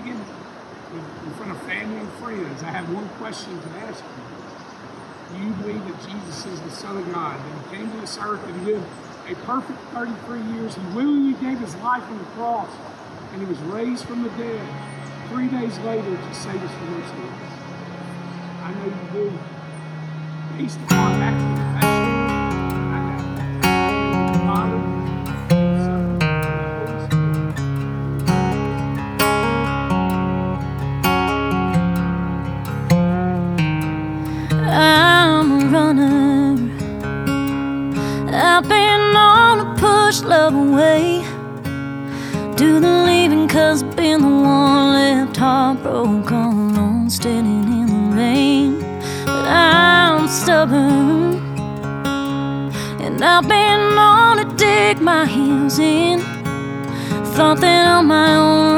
begging in front of family and friends, I have one question to ask you. Do you believe that Jesus is the Son of God, that he came to this earth and lived a perfect 33 years? He willingly gave his life on the cross, and he was raised from the dead 3 days later to save us from our sins. I know you do. Based upon that confession, I have the Father, the Son, and the Holy Spirit. I'm a runner. I've been on a push love away. Do the leaving 'cause I've been the one left heartbroken, all alone, standing in the rain. But I'm stubborn, and I've been on to dig my heels in. Thought that on my own